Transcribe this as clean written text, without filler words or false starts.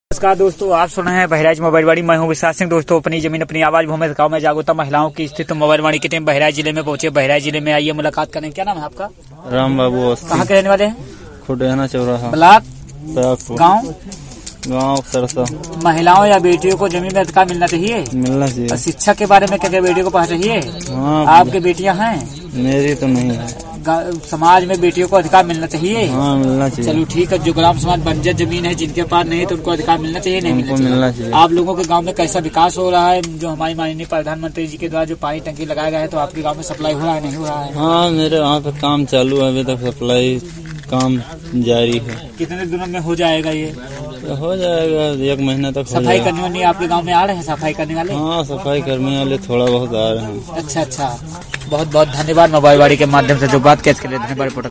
नमस्कार दोस्तों, आप सुन रहे हैं बहराइच मोबाइल वाणी। मैं हूं विश्वास सिंह। दोस्तों, अपनी जमीन अपनी आवाज भूमि गाँव में जागरूकता महिलाओं की स्थिति मोबाइल वाणी की टीम बहराइच जिले में पहुंचे। बहराइच जिले में आइए मुलाकात करें। क्या नाम है आपका? राम बाबू। कहाँ के रहने वाले हैं? खुडेना चौराहा ब्लॉक गाँव सरसा। महिलाओं या बेटियों को जमीन में अधिकार मिलना चाहिए। और शिक्षा के बारे में क्या क्या बेटियों को पढ़ना चाहिए? हाँ, आपकी बेटियां हैं? मेरी तो नहीं है। समाज में बेटियों को अधिकार मिलना चाहिए। हाँ, मिलना चाहिए। चलो ठीक है। जो ग्राम समाज बंजर जमीन है, जिनके पास नहीं है, तो उनको अधिकार मिलना चाहिए, नहीं मिलना चाहिए? आप लोगों के गांव में कैसा विकास हो रहा है? जो हमारी माननीय प्रधानमंत्री जी के द्वारा जो पानी टंकी लगाया गया है, तो आपके गाँव में सप्लाई हो रहा है, नहीं हो रहा है? हाँ, मेरे वहाँ पे काम चालू है, अभी तक सप्लाई काम जारी है। कितने दिनों में हो जाएगा ये? तो हो जाएगा, 1 महीना तक। सफाई करने वाले आपके गांव में आ रहे हैं? सफाई करने वाले? हाँ, सफाई करने वाले थोड़ा बहुत आ रहे हैं। अच्छा। बहुत बहुत धन्यवाद मोबाइल वाणी के माध्यम से जो बात कैच के लिए धन्यवाद।